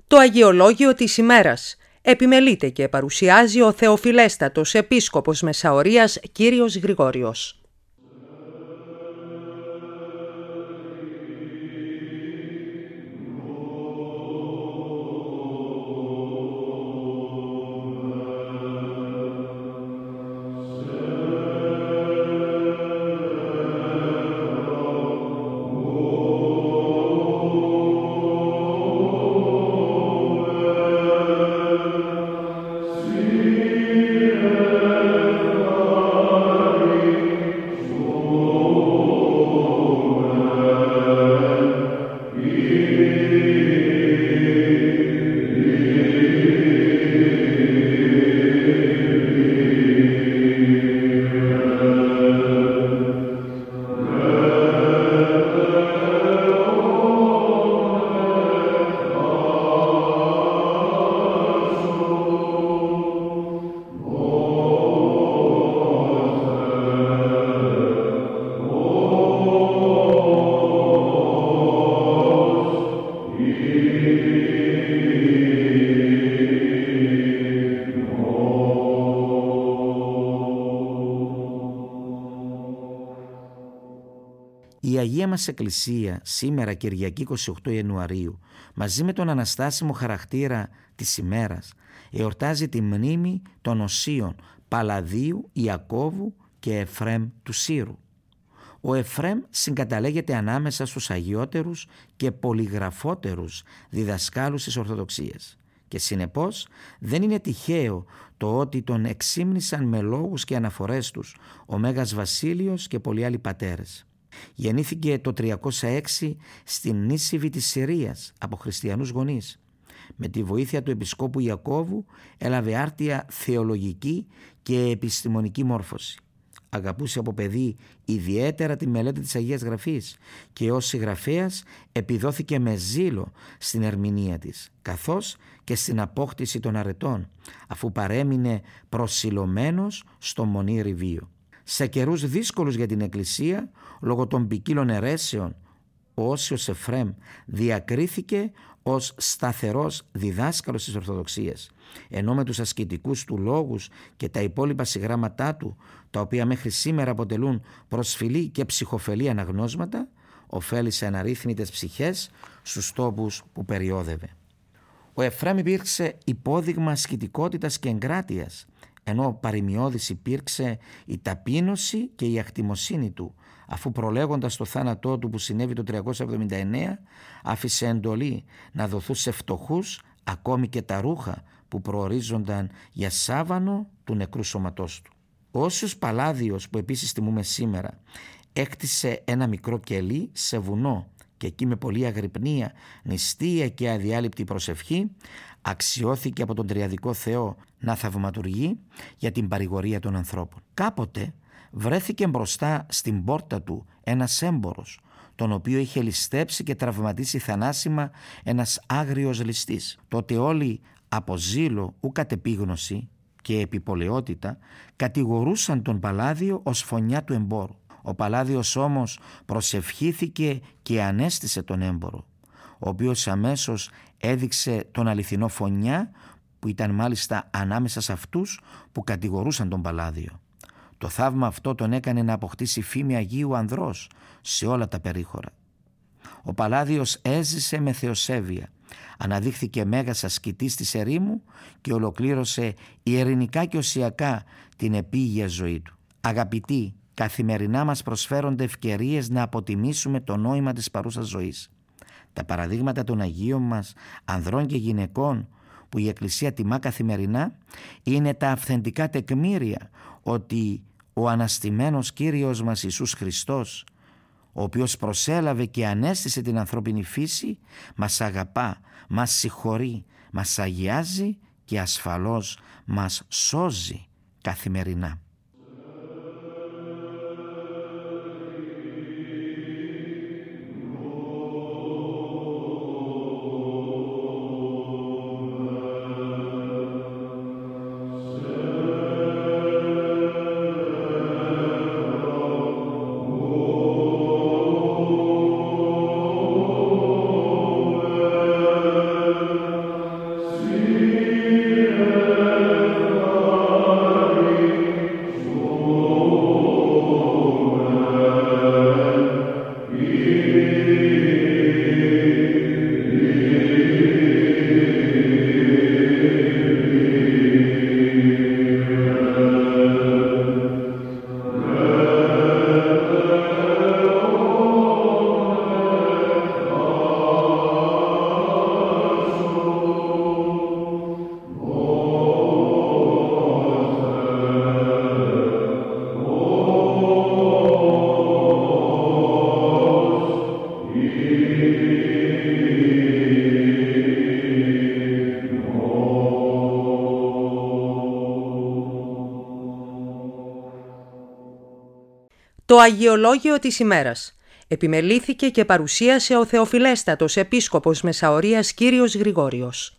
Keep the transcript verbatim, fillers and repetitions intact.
Το Αγιολόγιο της ημέρας επιμελείται και παρουσιάζει ο Θεοφιλέστατος Επίσκοπος Μεσαωρίας κύριος Γρηγόριος. Η Αγία μας Εκκλησία σήμερα Κυριακή είκοσι οκτώ Ιανουαρίου, μαζί με τον αναστάσιμο χαρακτήρα της ημέρας, εορτάζει τη μνήμη των οσίων Παλαδίου, Ιακώβου και Εφραίμ του Σύρου. Ο Εφραίμ συγκαταλέγεται ανάμεσα στους αγιότερους και πολυγραφότερους διδασκάλους της Ορθοδοξίας και συνεπώς δεν είναι τυχαίο το ότι τον εξύμνησαν με λόγους και αναφορές τους ο Μέγας Βασίλειος και πολλοί άλλοι πατέρες. Γεννήθηκε το τριακόσια έξι στην Νήσιβη της Συρίας από χριστιανούς γονείς. Με τη βοήθεια του Επισκόπου Ιακώβου έλαβε άρτια θεολογική και επιστημονική μόρφωση. Αγαπούσε από παιδί ιδιαίτερα τη μελέτη της Αγίας Γραφής και ως συγγραφέας επιδόθηκε με ζήλο στην ερμηνεία της, καθώς και στην απόκτηση των αρετών, αφού παρέμεινε προσιλωμένος στο μονήρι βίο. Σε καιρούς δύσκολους για την Εκκλησία, λόγω των ποικίλων αιρέσεων, ο Όσιος Εφραίμ διακρίθηκε ως σταθερός διδάσκαλος της Ορθοδοξίας, ενώ με τους ασκητικούς του λόγους και τα υπόλοιπα συγγράμματά του, τα οποία μέχρι σήμερα αποτελούν προσφυλή και ψυχοφελή αναγνώσματα, ωφέλησε αναρρύθμιτες ψυχές στους τόπους που περιόδευε. Ο Εφραίμ υπήρξε υπόδειγμα ασκητικότητας και εγκράτειας, ενώ παρημιώδης υπήρξε η ταπείνωση και η ακτιμοσύνη του, αφού προλέγοντας το θάνατό του που συνέβη το τριακόσια εβδομήντα εννέα, άφησε εντολή να δοθούν σε φτωχούς ακόμη και τα ρούχα που προορίζονταν για σάβανο του νεκρού σώματός του. Ο Όσιος Παλάδιος, που επίσης τιμούμε σήμερα, έκτισε ένα μικρό κελί σε βουνό και εκεί με πολλή αγρυπνία, νηστεία και αδιάλειπτη προσευχή αξιώθηκε από τον Τριαδικό Θεό να θαυματουργεί για την παρηγορία των ανθρώπων. Κάποτε βρέθηκε μπροστά στην πόρτα του ένας έμπορος, τον οποίο είχε ληστέψει και τραυματίσει θανάσιμα ένας άγριος ληστής. Τότε όλοι από ζήλο ου κατεπίγνωση και επιπολαιότητα κατηγορούσαν τον Παλάδιο ως φωνιά του εμπόρου. Ο Παλάδιος όμως προσευχήθηκε και ανέστησε τον έμπορο, ο οποίος αμέσως έδειξε τον αληθινό φωνιά, που ήταν μάλιστα ανάμεσα σε αυτούς που κατηγορούσαν τον Παλάδιο. Το θαύμα αυτό τον έκανε να αποκτήσει φήμη Αγίου Ανδρός σε όλα τα περίχωρα. Ο Παλάδιος έζησε με θεοσέβεια, αναδείχθηκε μέγας ασκητής της ερήμου και ολοκλήρωσε ειρηνικά και οσιακά την επίγεια ζωή του. Αγαπητοί, καθημερινά μας προσφέρονται ευκαιρίες να αποτιμήσουμε το νόημα της παρούσας ζωής. Τα παραδείγματα των Αγίων μας, ανδρών και γυναικών, που η Εκκλησία τιμά καθημερινά, είναι τα αυθεντικά τεκμήρια ότι ο αναστημένος Κύριος μας Ιησούς Χριστός, ο οποίος προσέλαβε και ανέστησε την ανθρώπινη φύση, μας αγαπά, μας συγχωρεί, μας αγιάζει και ασφαλώς μας σώζει καθημερινά. Το Αγιολόγιο της ημέρας. Επιμελήθηκε και παρουσίασε ο Θεοφιλέστατος Επίσκοπος Μεσαωρίας Κύριος Γρηγόριος.